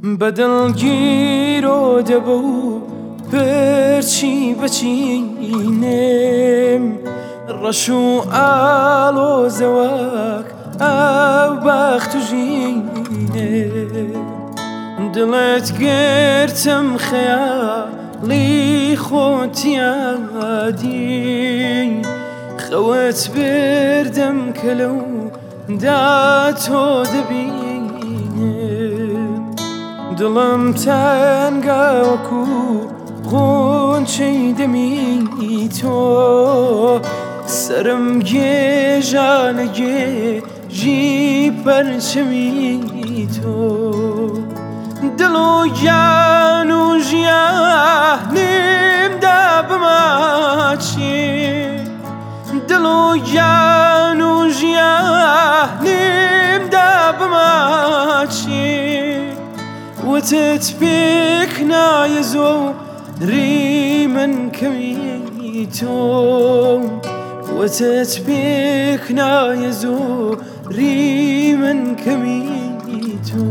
بەدڵگیر و دەبە و پرچی بەچینێم ڕەش و ئاڵۆزەوەک ئەو بەخت و ژینێم دڵت گرتم خەیاڵی خۆتیادی خەوت بردم کە لەو دا تۆ دەبینم دڵم تەنگە وەکو غونچەی دەمی تۆ سرم گێژە لە گێژی پەرچەمی تۆ دڵ و گیان و ژیانمدا بماچێ دڵ و گیان و ژیانمدا بماچێ وتت پێک نایە زۆری من کەمی تۆ وتت پێک نایە زۆری من کەمی تۆ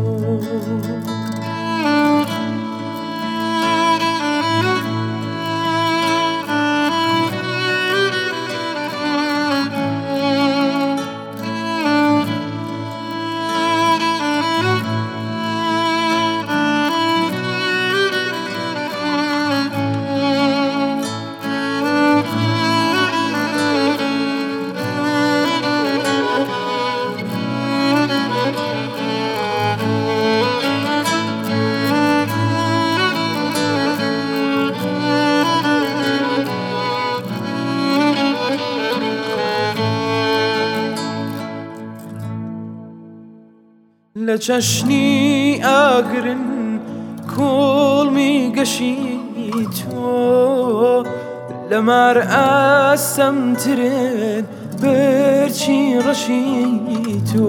لە چەشنی ئاگرن کوڵمی گەشی تۆ لە مار ئاستەمترن بەرچی ڕەشی تۆ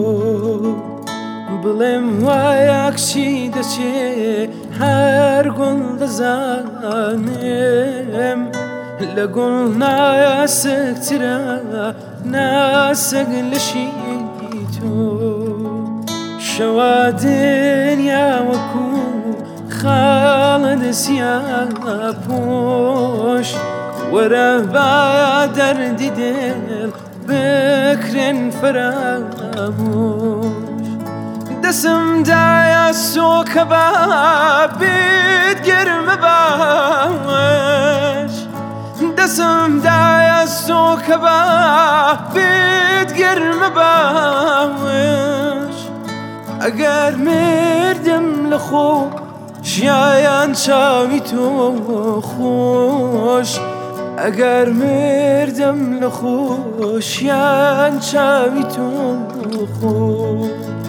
بڵێم وایە کچی دەچێ هەر گوڵ دەزانم لە گوڵ نایاسکترە ناسەگ لەشی تۆ شەوا دنیا وەکو خاڵە دەسیا پۆش وەرە با دەردی دڵ بکرێن فەرامۆش دەسم دایە سۆکە با بێت گەرمە باش دەسم دایە سۆکە با بێت گەرمە باش ئەگەر مردم لە خۆ ژیان چاوی تۆ خۆش ئەگەر مردم لە خۆشیان چاوی تۆ خۆش